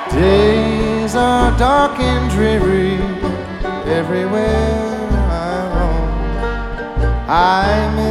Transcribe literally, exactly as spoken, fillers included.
Days are dark and dreary everywhere I roam. I